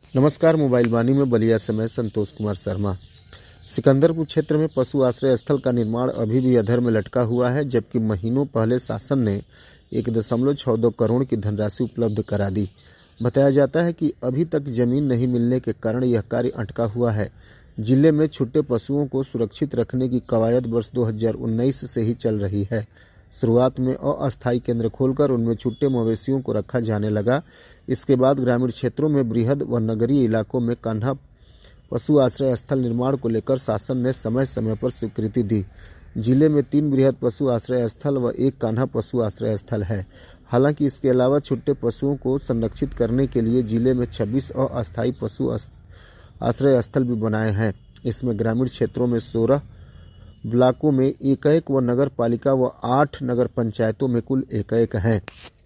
नमस्कार। मोबाइल वाणी में बलिया से मैं संतोष कुमार शर्मा। सिकंदरपुर क्षेत्र में पशु आश्रय स्थल का निर्माण अभी भी अधर में लटका हुआ है, जबकि महीनों पहले शासन ने 1.62 करोड़ की धनराशि उपलब्ध करा दी। बताया जाता है कि अभी तक जमीन नहीं मिलने के कारण यह कार्य अटका हुआ है। जिले में छूटे पशुओं को सुरक्षित रखने की कवायद वर्ष 2019 से ही चल रही है। शुरुआत में अस्थायी केंद्र खोलकर उनमें छूटे मवेशियों को रखा जाने लगा। इसके बाद ग्रामीण क्षेत्रों में बृहद व नगरीय इलाकों में कान्हा पशु आश्रय स्थल निर्माण को लेकर शासन ने समय समय पर स्वीकृति दी। जिले में 3 बृहद पशु आश्रय स्थल व 1 कान्हा पशु आश्रय स्थल है। हालांकि इसके अलावा छूटे पशुओं को संरक्षित करने के लिए जिले में 26 अस्थायी पशु आश्रय स्थल भी बनाए हैं। इसमें ग्रामीण क्षेत्रों में 16 ब्लॉकों में 1 व नगर पालिका व 8 नगर पंचायतों में कुल 1 हैं।